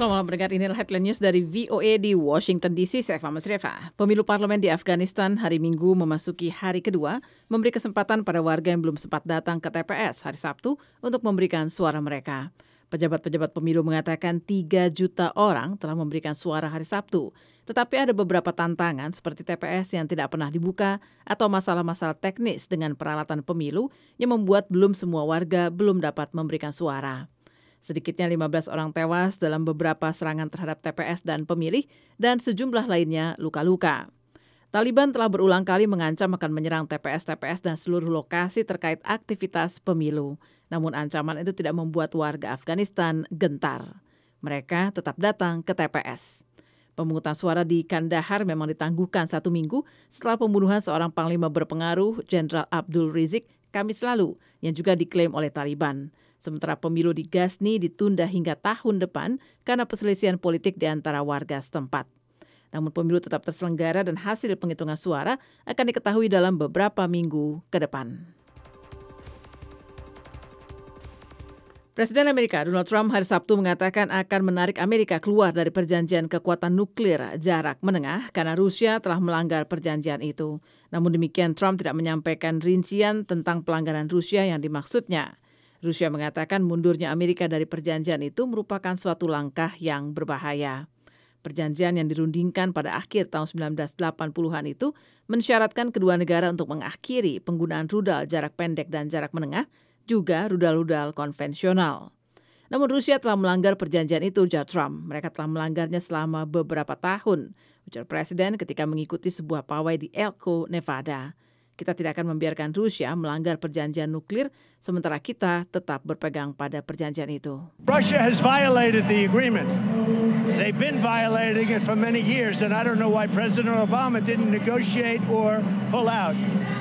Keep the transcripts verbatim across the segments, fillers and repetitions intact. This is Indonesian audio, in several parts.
Selamat malam pendengar, inilah headline news dari V O A di Washington D C. Saya Fahma Sreva. Pemilu parlemen di Afghanistan hari Minggu memasuki hari kedua, memberi kesempatan pada warga yang belum sempat datang ke T P S hari Sabtu untuk memberikan suara mereka. Pejabat-pejabat pemilu mengatakan tiga juta orang telah memberikan suara hari Sabtu. Tetapi ada beberapa tantangan seperti T P S yang tidak pernah dibuka atau masalah-masalah teknis dengan peralatan pemilu yang membuat belum semua warga belum dapat memberikan suara. Sedikitnya lima belas orang tewas dalam beberapa serangan terhadap T P S dan pemilih dan sejumlah lainnya luka-luka. Taliban telah berulang kali mengancam akan menyerang T P S-T P S dan seluruh lokasi terkait aktivitas pemilu. Namun ancaman itu tidak membuat warga Afghanistan gentar. Mereka tetap datang ke T P S. Pemungutan suara di Kandahar memang ditangguhkan satu minggu setelah pembunuhan seorang panglima berpengaruh, Jenderal Abdul Rizik, Kamis lalu, yang juga diklaim oleh Taliban. Sementara pemilu di Ghazni ditunda hingga tahun depan karena perselisihan politik di antara warga setempat. Namun pemilu tetap terselenggara dan hasil penghitungan suara akan diketahui dalam beberapa minggu ke depan. Presiden Amerika Donald Trump hari Sabtu mengatakan akan menarik Amerika keluar dari perjanjian kekuatan nuklir jarak menengah karena Rusia telah melanggar perjanjian itu. Namun demikian Trump tidak menyampaikan rincian tentang pelanggaran Rusia yang dimaksudnya. Rusia mengatakan mundurnya Amerika dari perjanjian itu merupakan suatu langkah yang berbahaya. Perjanjian yang dirundingkan pada akhir tahun sembilan belas delapan puluhan itu mensyaratkan kedua negara untuk mengakhiri penggunaan rudal jarak pendek dan jarak menengah, juga rudal-rudal konvensional. Namun Rusia telah melanggar perjanjian itu, ujar Trump. Mereka telah melanggarnya selama beberapa tahun, ujar Presiden ketika mengikuti sebuah pawai di Elko, Nevada. Kita tidak akan membiarkan Rusia melanggar perjanjian nuklir, sementara kita tetap berpegang pada perjanjian itu. Russia has violated the agreement. They've been violating it for many years, and I don't know why President Obama didn't negotiate or pull out.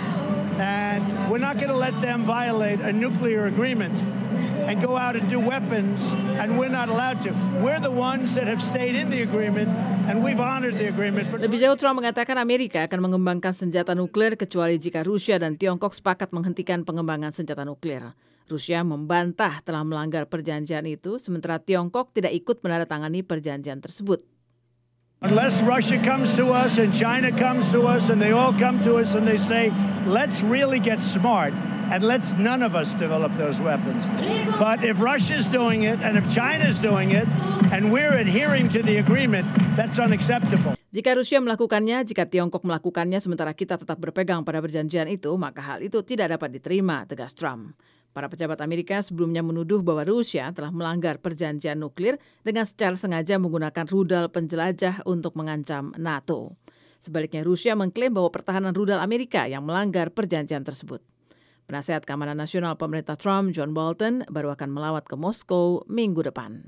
And we're not going to let them violate a nuclear agreement and go out and do weapons, and we're not allowed to. We're the ones that have stayed in the agreement, and we've honored the agreement. Lebih jauh, Trump mengatakan Amerika akan mengembangkan senjata nuklir kecuali jika Rusia dan Tiongkok sepakat menghentikan pengembangan senjata nuklir. Rusia membantah telah melanggar perjanjian itu, sementara Tiongkok tidak ikut menandatangani perjanjian tersebut. Unless Russia comes to us and China comes to us and they all come to us and they say, let's really get smart and let's none of us develop those weapons. But if Russia's doing it and if China's doing it and we're adhering to the agreement, that's unacceptable. Jika Rusia melakukannya, jika Tiongkok melakukannya sementara kita tetap berpegang pada perjanjian itu, maka hal itu tidak dapat diterima, tegas Trump. Para pejabat Amerika sebelumnya menuduh bahwa Rusia telah melanggar perjanjian nuklir dengan secara sengaja menggunakan rudal penjelajah untuk mengancam NATO. Sebaliknya Rusia mengklaim bahwa pertahanan rudal Amerika yang melanggar perjanjian tersebut. Penasihat Keamanan Nasional pemerintah Trump, John Bolton, baru akan melawat ke Moskow minggu depan.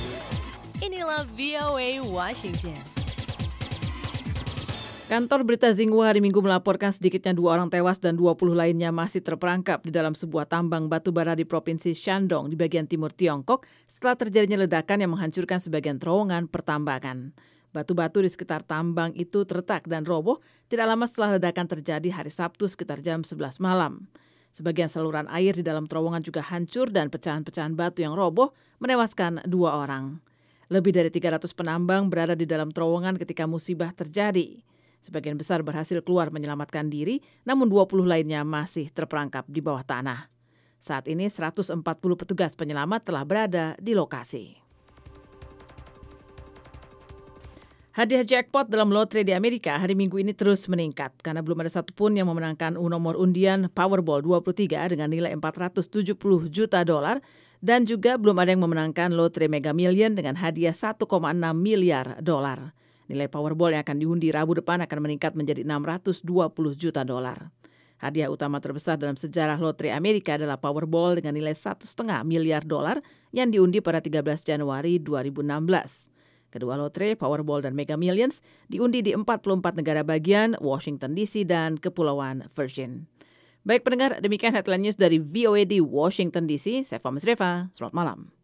Inilah V O A Washington. Kantor berita Xinhua hari Minggu melaporkan sedikitnya dua orang tewas dan dua puluh lainnya masih terperangkap di dalam sebuah tambang batu bara di Provinsi Shandong di bagian timur Tiongkok setelah terjadinya ledakan yang menghancurkan sebagian terowongan pertambangan. Batu-batu di sekitar tambang itu terletak dan roboh tidak lama setelah ledakan terjadi hari Sabtu sekitar jam sebelas malam. Sebagian saluran air di dalam terowongan juga hancur dan pecahan-pecahan batu yang roboh menewaskan dua orang. Lebih dari tiga ratus penambang berada di dalam terowongan ketika musibah terjadi. Sebagian besar berhasil keluar menyelamatkan diri, namun dua puluh lainnya masih terperangkap di bawah tanah. Saat ini seratus empat puluh petugas penyelamat telah berada di lokasi. Hadiah jackpot dalam lotre di Amerika hari Minggu ini terus meningkat karena belum ada satupun yang memenangkan nomor undian Powerball dua puluh tiga dengan nilai empat ratus tujuh puluh juta dolar dan juga belum ada yang memenangkan lotre Mega Million dengan hadiah satu koma enam miliar dolar. Nilai Powerball yang akan diundi Rabu depan akan meningkat menjadi enam ratus dua puluh juta dolar. Hadiah utama terbesar dalam sejarah lotre Amerika adalah Powerball dengan nilai satu koma lima miliar dolar yang diundi pada tiga belas Januari dua ribu enam belas. Kedua lotre, Powerball dan Mega Millions, diundi di empat puluh empat negara bagian, Washington D C dan Kepulauan Virgin. Baik pendengar, demikian headline news dari V O A di Washington D C. Saya Fahma Sreva, selamat malam.